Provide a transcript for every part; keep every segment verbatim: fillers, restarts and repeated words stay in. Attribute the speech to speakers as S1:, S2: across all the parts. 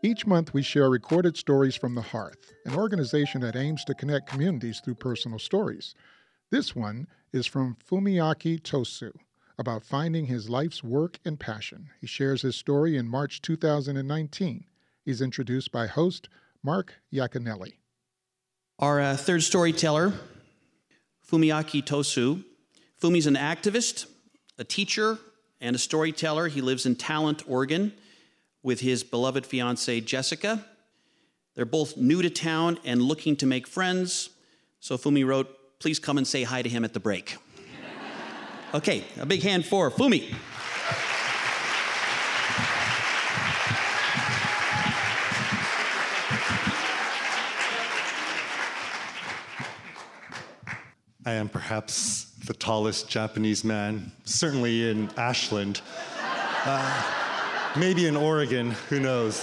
S1: Each month, we share recorded stories from the Hearth, an organization that aims to connect communities through personal stories. This one is from Fumiaki Tosu, about finding his life's work and passion. He shares his story in March two thousand nineteen. He's introduced by host Mark Yaconelli.
S2: Our uh, third storyteller, Fumiaki Tosu. Fumi's an activist, a teacher, and a storyteller. He lives in Talent, Oregon, with his beloved fiancée, Jessica. They're both new to town and looking to make friends. So Fumi wrote, please come and say hi to him at the break. Okay, a big hand for Fumi.
S3: I am perhaps the tallest Japanese man, certainly in Ashland. Uh, maybe in Oregon, who knows?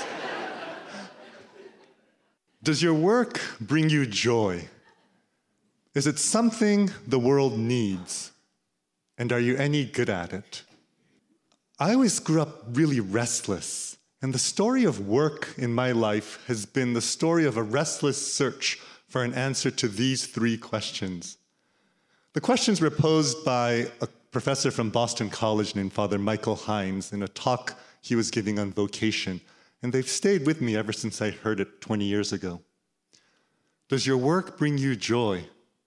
S3: Does your work bring you joy? Is it something the world needs? And are you any good at it? I always grew up really restless, and the story of work in my life has been the story of a restless search for an answer to these three questions. The questions were posed by a professor from Boston College named Father Michael Himes in a talk he was giving on vocation, and they've stayed with me ever since I heard it twenty years ago. Does your work bring you joy?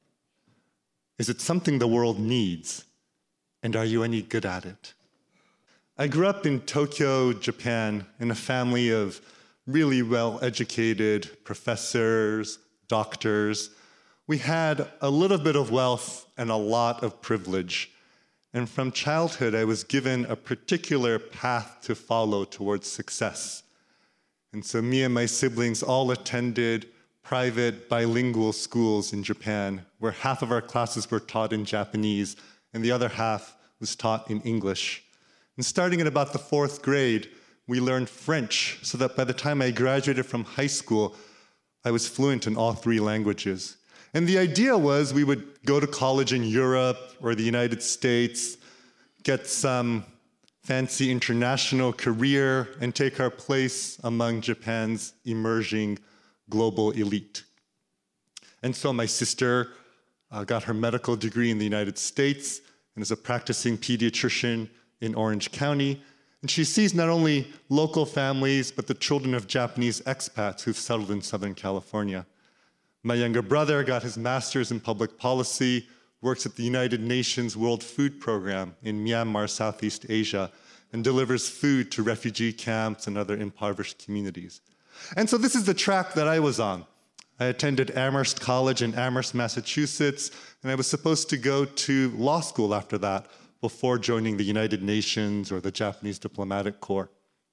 S3: Is it something the world needs? And are you any good at it? I grew up in Tokyo, Japan, in a family of really well-educated professors, doctors. We had a little bit of wealth and a lot of privilege. And from childhood, I was given a particular path to follow towards success. And so me and my siblings all attended private bilingual schools in Japan, where half of our classes were taught in Japanese and the other half was taught in English. And starting in about the fourth grade, we learned French so that by the time I graduated from high school, I was fluent in all three languages. And the idea was we would go to college in Europe or the United States, get some fancy international career, and take our place among Japan's emerging global elite. And so my sister uh, got her medical degree in the United States and is a practicing pediatrician in Orange County. And she sees not only local families, but the children of Japanese expats who've settled in Southern California. My younger brother got his master's in public policy, works at the United Nations World Food Program in Myanmar, Southeast Asia, and delivers food to refugee camps and other impoverished communities. And so this is the track that I was on. I attended Amherst College in Amherst, Massachusetts, and I was supposed to go to law school after that before joining the United Nations or the Japanese Diplomatic Corps.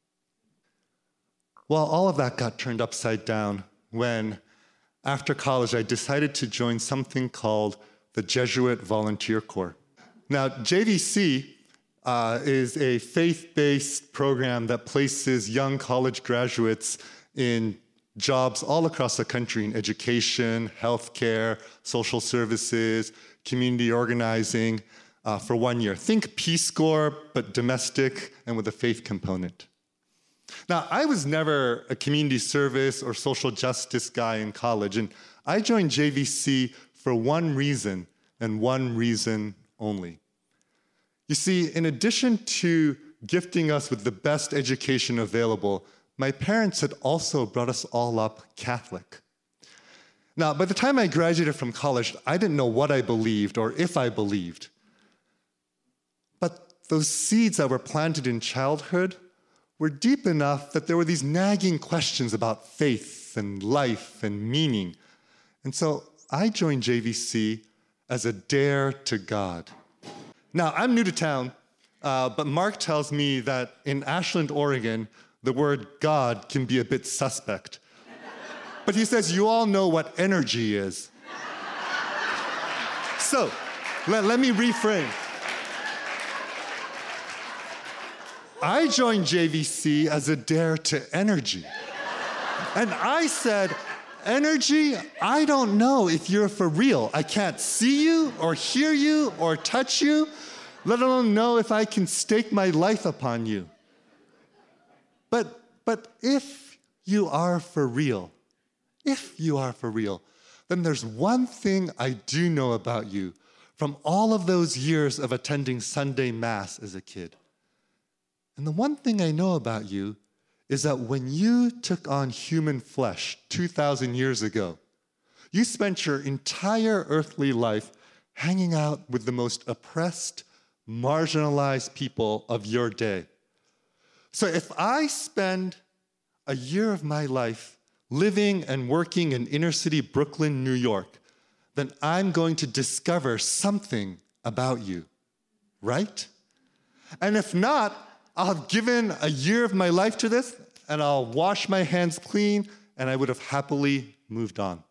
S3: Well, all of that got turned upside down when, after college, I decided to join something called the Jesuit Volunteer Corps. Now, J V C uh, is a faith-based program that places young college graduates in jobs all across the country in education, healthcare, social services, community organizing uh, for one year. Think Peace Corps, but domestic and with a faith component. Now, I was never a community service or social justice guy in college, and I joined J V C for one reason, and one reason only. You see, in addition to gifting us with the best education available, my parents had also brought us all up Catholic. Now, by the time I graduated from college, I didn't know what I believed or if I believed. But those seeds that were planted in childhood were deep enough that there were these nagging questions about faith and life and meaning. And so I joined J V C as a dare to God. Now, I'm new to town, uh, but Mark tells me that in Ashland, Oregon, the word God can be a bit suspect. But he says, you all know what energy is. So, let, let me reframe. I joined J V C as a dare to energy. And I said, energy, I don't know if you're for real. I can't see you or hear you or touch you, let alone know if I can stake my life upon you. But, but if you are for real, if you are for real, then there's one thing I do know about you from all of those years of attending Sunday Mass as a kid. And the one thing I know about you is that when you took on human flesh two thousand years ago, you spent your entire earthly life hanging out with the most oppressed, marginalized people of your day. So if I spend a year of my life living and working in inner city Brooklyn, New York, then I'm going to discover something about you, right? And if not, I'll have given a year of my life to this, and I'll wash my hands clean, and I would have happily moved on.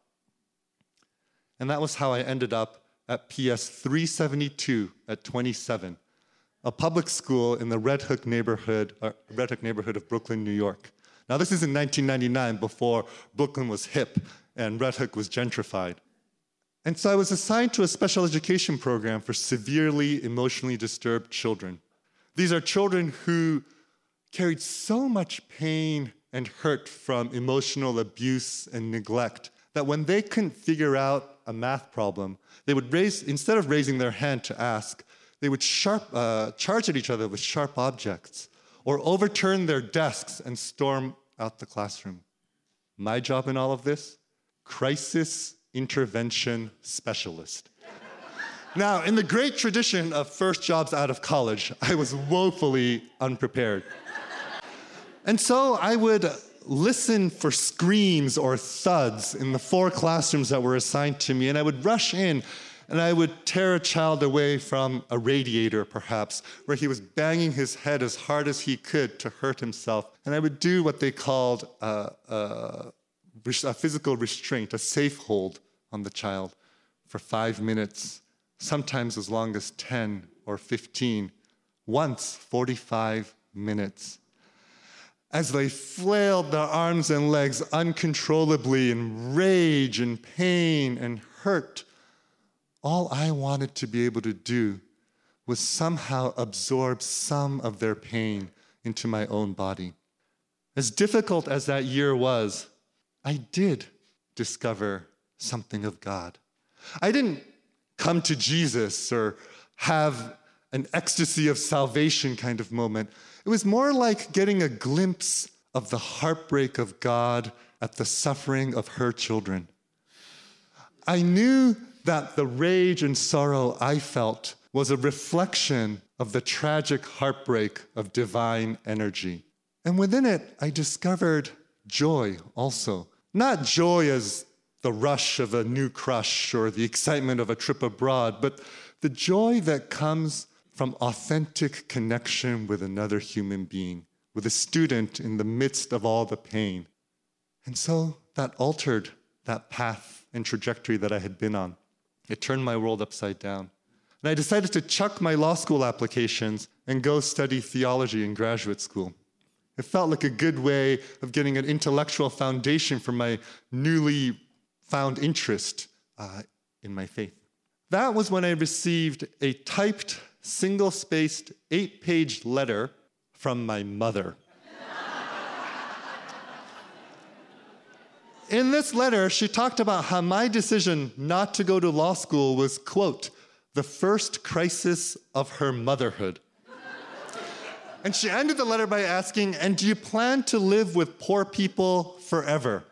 S3: And that was how I ended up at P S three seventy-two at twenty-seven, a public school in the Red Hook neighborhood, uh, Red Hook neighborhood of Brooklyn, New York. Now, this is in nineteen ninety-nine, before Brooklyn was hip and Red Hook was gentrified. And so I was assigned to a special education program for severely emotionally disturbed children. These are children who carried so much pain and hurt from emotional abuse and neglect that when they couldn't figure out a math problem, they would raise, instead of raising their hand to ask, they would sharp, uh, charge at each other with sharp objects or overturn their desks and storm out the classroom. My job in all of this? Crisis intervention specialist. Now, in the great tradition of first jobs out of college, I was woefully unprepared. And so I would listen for screams or thuds in the four classrooms that were assigned to me, and I would rush in and I would tear a child away from a radiator, perhaps, where he was banging his head as hard as he could to hurt himself. And I would do what they called a, a, a physical restraint, a safe hold on the child for five minutes, sometimes as long as ten or fifteen, once forty-five minutes. As they flailed their arms and legs uncontrollably in rage and pain and hurt, all I wanted to be able to do was somehow absorb some of their pain into my own body. As difficult as that year was, I did discover something of God. I didn't come to Jesus or have an ecstasy of salvation kind of moment. It was more like getting a glimpse of the heartbreak of God at the suffering of her children. I knew that the rage and sorrow I felt was a reflection of the tragic heartbreak of divine energy. And within it, I discovered joy also. Not joy as the rush of a new crush or the excitement of a trip abroad, but the joy that comes from authentic connection with another human being, with a student in the midst of all the pain. And so that altered that path and trajectory that I had been on. It turned my world upside down. And I decided to chuck my law school applications and go study theology in graduate school. It felt like a good way of getting an intellectual foundation for my newly found interest uh, in my faith. That was when I received a typed, single-spaced, eight-page letter from my mother. In this letter, she talked about how my decision not to go to law school was, quote, the first crisis of her motherhood. And she ended the letter by asking, and do you plan to live with poor people forever?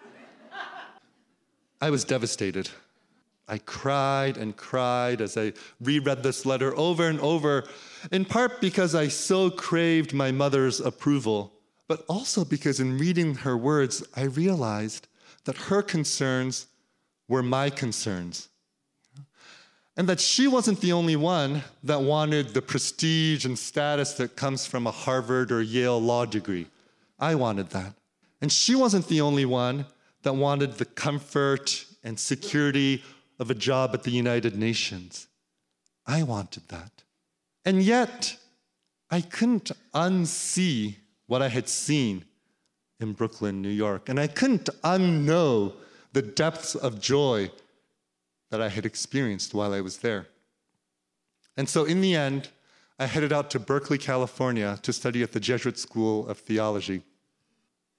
S3: I was devastated. I cried and cried as I reread this letter over and over, in part because I so craved my mother's approval, but also because in reading her words, I realized that her concerns were my concerns. And that she wasn't the only one that wanted the prestige and status that comes from a Harvard or Yale law degree. I wanted that. And she wasn't the only one that wanted the comfort and security of a job at the United Nations. I wanted that. And yet, I couldn't unsee what I had seen in Brooklyn, New York. And I couldn't unknow the depths of joy that I had experienced while I was there. And so in the end, I headed out to Berkeley, California to study at the Jesuit School of Theology.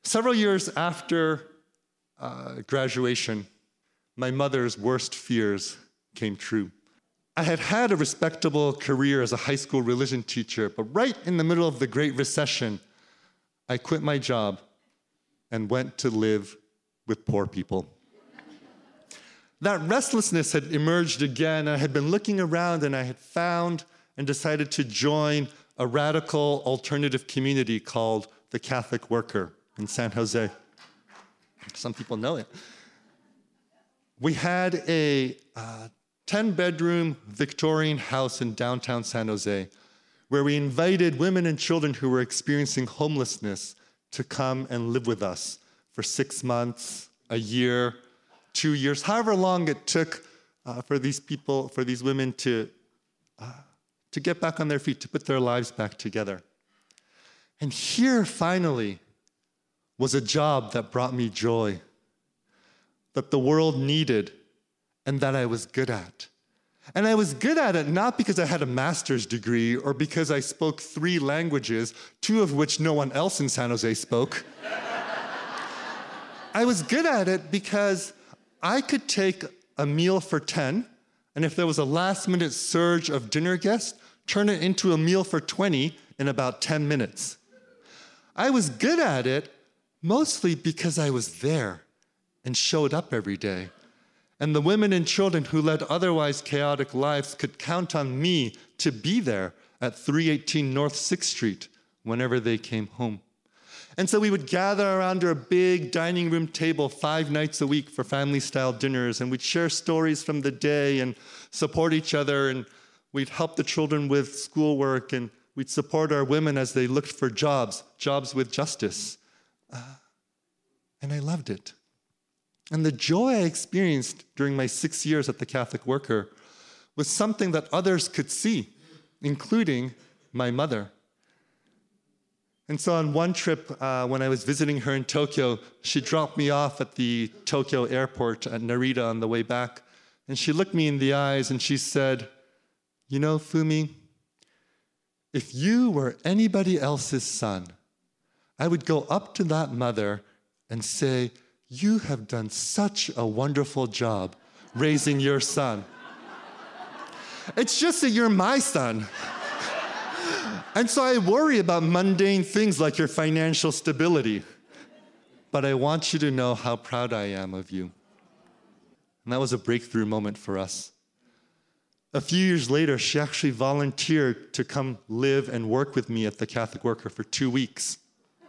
S3: Several years after uh, graduation, my mother's worst fears came true. I had had a respectable career as a high school religion teacher, but right in the middle of the Great Recession, I quit my job and went to live with poor people. That restlessness had emerged again. I had been looking around and I had found and decided to join a radical alternative community called the Catholic Worker in San Jose. Some people know it. We had a uh, ten-bedroom Victorian house in downtown San Jose where we invited women and children who were experiencing homelessness to come and live with us for six months, a year, two years, however long it took uh, for these people, for these women to, uh, to get back on their feet, to put their lives back together. And here, finally, was a job that brought me joy, that the world needed, and that I was good at. And I was good at it not because I had a master's degree or because I spoke three languages, two of which no one else in San Jose spoke. I was good at it because I could take a meal for ten, and if there was a last-minute surge of dinner guests, turn it into a meal for twenty in about ten minutes. I was good at it mostly because I was there and showed up every day. And the women and children who led otherwise chaotic lives could count on me to be there at three eighteen North sixth Street whenever they came home. And so we would gather around our big dining room table five nights a week for family-style dinners, and we'd share stories from the day and support each other, and we'd help the children with schoolwork, and we'd support our women as they looked for jobs, jobs with justice. Uh, and I loved it. And the joy I experienced during my six years at the Catholic Worker was something that others could see, including my mother. And so on one trip, uh, when I was visiting her in Tokyo, she dropped me off at the Tokyo airport at Narita on the way back. And she looked me in the eyes and she said, "You know, Fumi, if you were anybody else's son, I would go up to that mother and say, 'You have done such a wonderful job raising your son. It's just that you're my son. And so I worry about mundane things like your financial stability. But I want you to know how proud I am of you.'" And that was a breakthrough moment for us. A few years later, she actually volunteered to come live and work with me at the Catholic Worker for two weeks.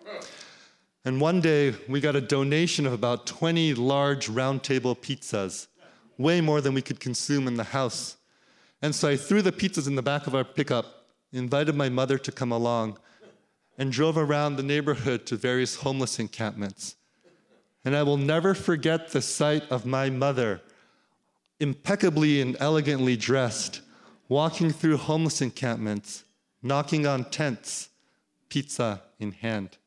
S3: And one day, we got a donation of about twenty large round table pizzas, way more than we could consume in the house. And so I threw the pizzas in the back of our pickup, invited my mother to come along, and drove around the neighborhood to various homeless encampments. And I will never forget the sight of my mother, impeccably and elegantly dressed, walking through homeless encampments, knocking on tents, pizza in hand.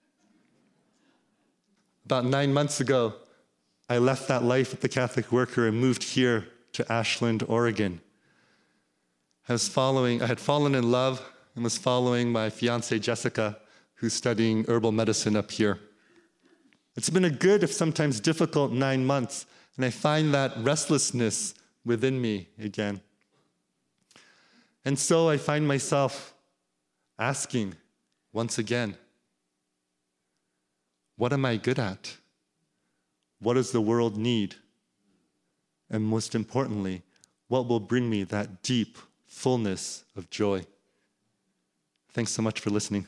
S3: About nine months ago, I left that life at the Catholic Worker and moved here to Ashland, Oregon. I was following, I had fallen in love and was following my fiancée, Jessica, who's studying herbal medicine up here. It's been a good, if sometimes difficult, nine months, and I find that restlessness within me again. And so I find myself asking once again, what am I good at? What does the world need? And most importantly, what will bring me that deep fullness of joy? Thanks so much for listening.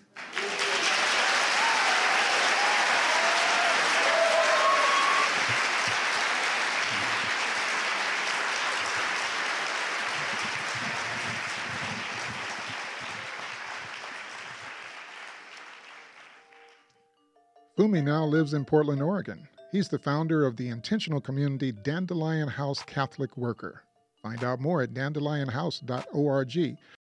S1: Fumi now lives in Portland, Oregon. He's the founder of the intentional community Dandelion House Catholic Worker. Find out more at dandelion house dot org